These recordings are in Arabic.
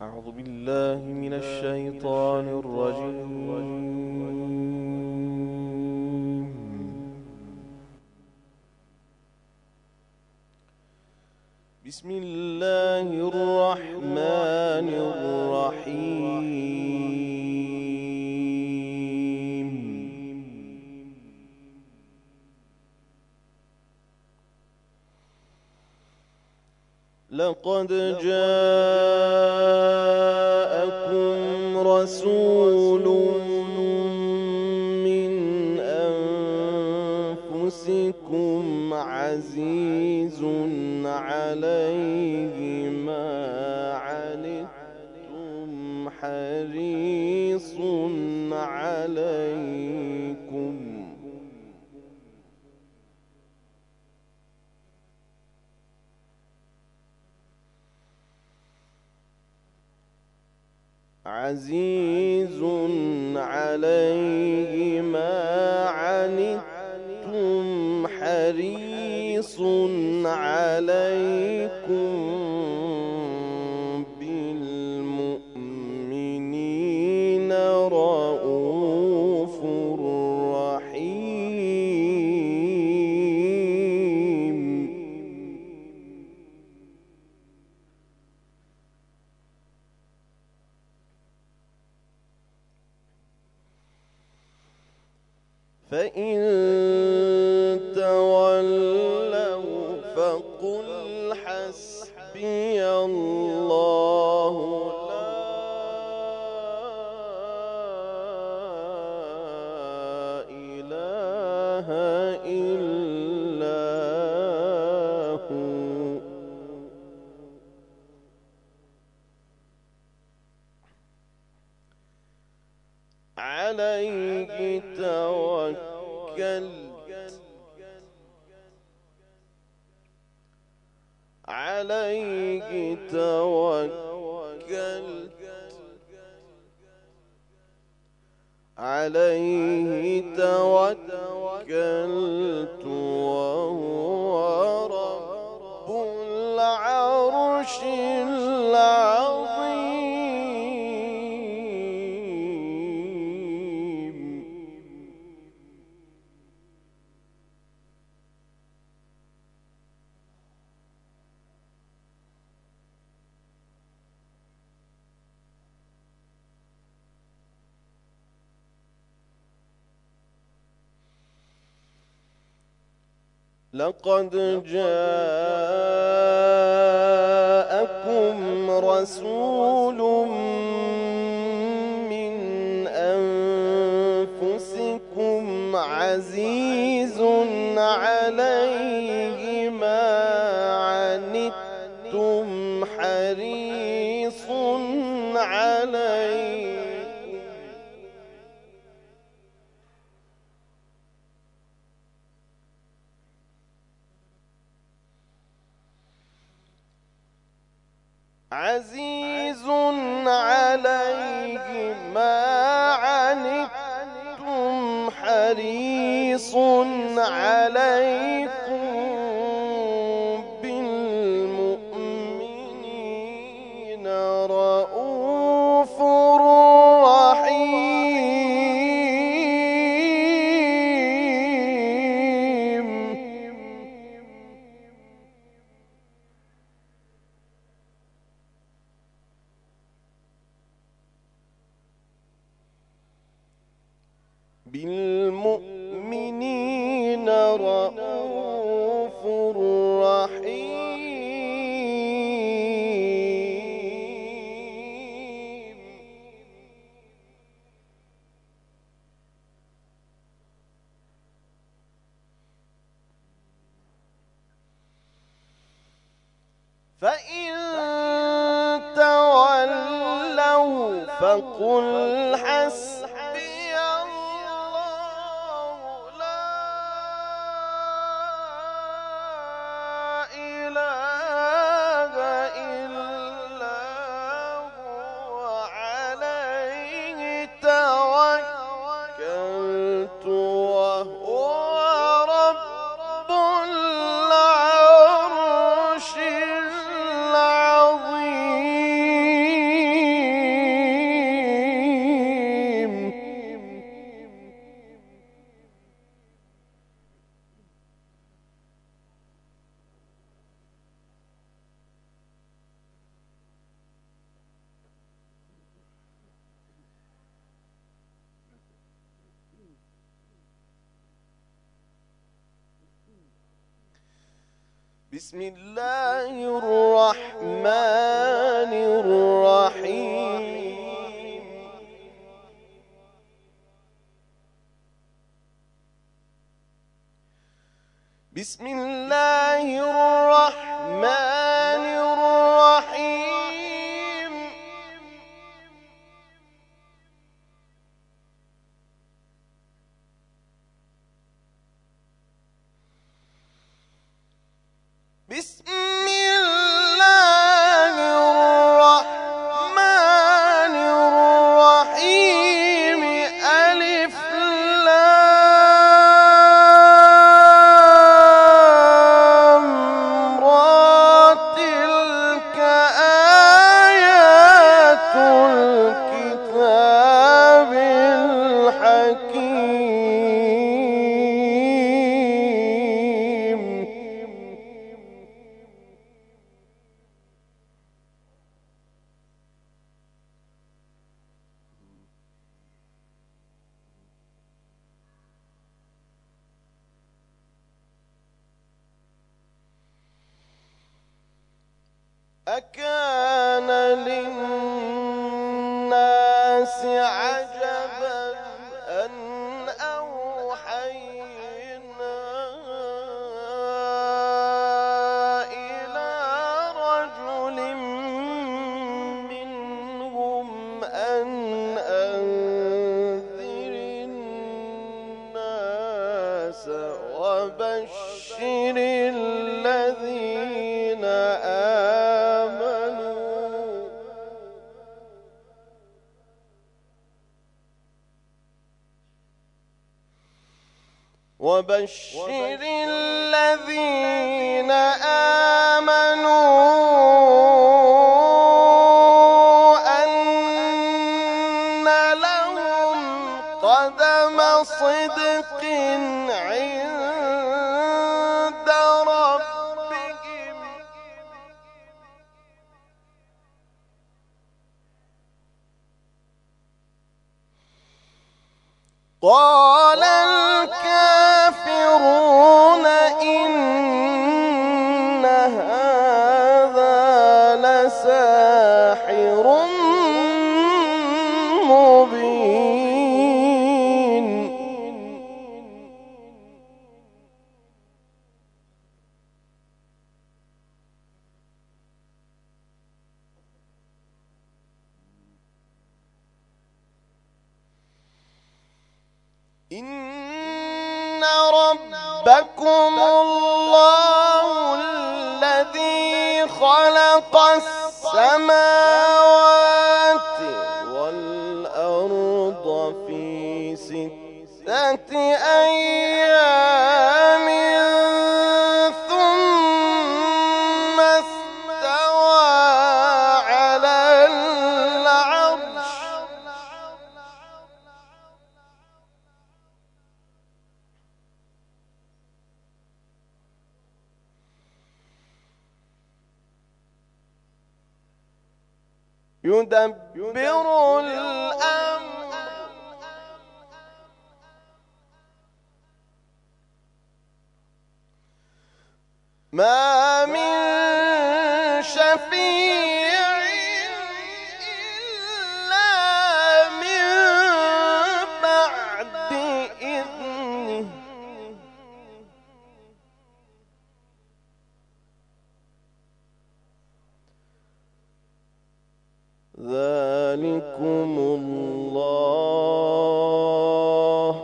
أعوذ بالله من الشيطان الرجيم. بسم الله الرحمن الرحيم. لقد جاءكم رسول من أنفسكم عزيز عليه ما عنتم حريص عليكم عزيز عليه ما عنتم حريص عليكم بالمؤمنين رؤوف رحيم. فإن تولوا فقل حسبي الله لا إله إلا هو عليه توكلت وهو رب العرش العظيم. لقد جاءكم رسول من أنفسكم عزيز عليه ما عنتم حريص عليكم عزيز عليه ما عنتم حريص عليكم بالمؤمنين رؤوف رحيم. بالمؤمنين رؤوف رحيم. فإن تولوا فقل حسبي الله لا إله إلا هو عليه توكلت وهو رب العرش العظيم. بسم الله الرحمن الرحيم. بسم الله الرحمن الرحيم. بسم الله الرحمن الرحيم. ألف لام را. تلك آيات الكتاب الحكيم. أكان للناس عجبا أن أوحينا إلى رجل منهم أن أنذر الناس وبشر الذين آمنوا أن لهم قدم صدق عند ربهم. قال الكافرون إن هذا لساحر مبين. إن ربكم الله الذي خلق السماوات والأرض في 6 أيام ثم استوى على العرش. يدبر الأمر ما من شفيع إلا من بعد إذنه. ذلكم الله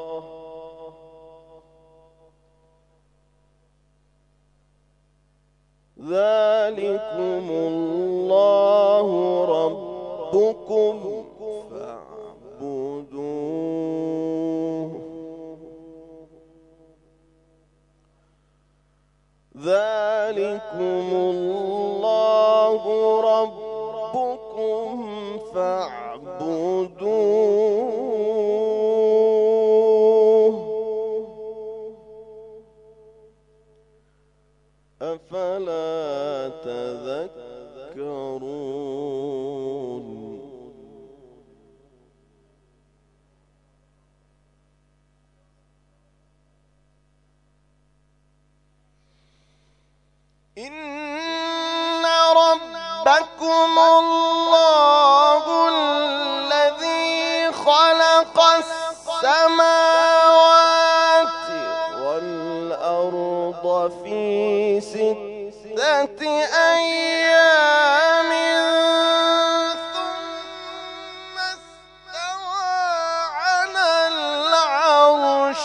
ربكم فاعبدوه. ذلكم الله ربكم فاعبدوه. أفلا تذكرون. إن ربكم الله الذي خلق السماوات والأرض في 6 أيام ثم استوى على العرش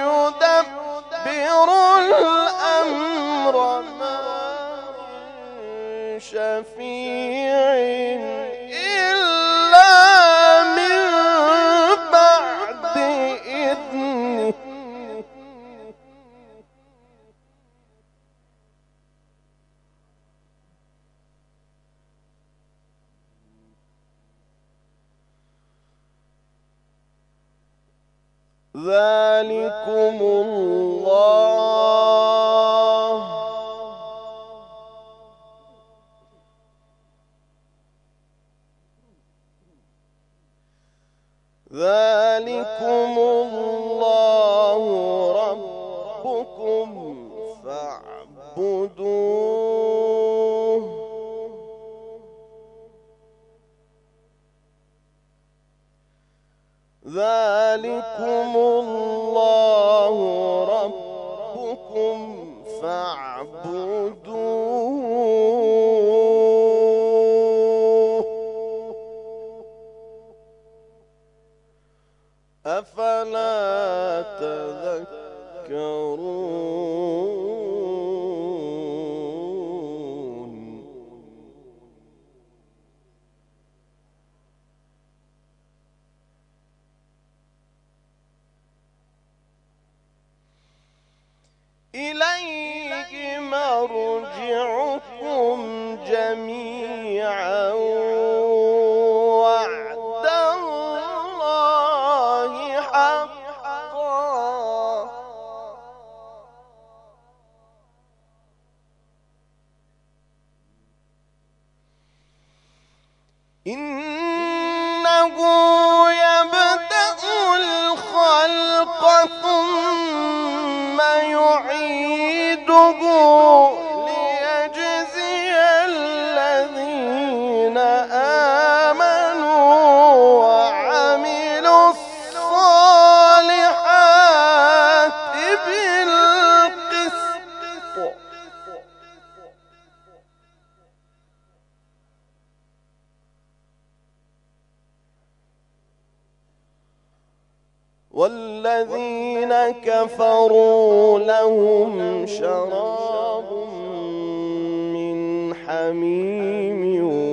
يدبر الأمر ما من شفيع إلا من بعد إذنه ذلكم الله ربكم فاعبدوه ذلكم الله ربكم فاعبدوه أفلا تذكرون إليه مرجعكم جميعا وعد الله حقا إنه يبدأ الخلق ثم يعيده ليجزي الذين آمنوا وعملوا الصالحات بالقسط والذين كفروا لهم شراب من حميم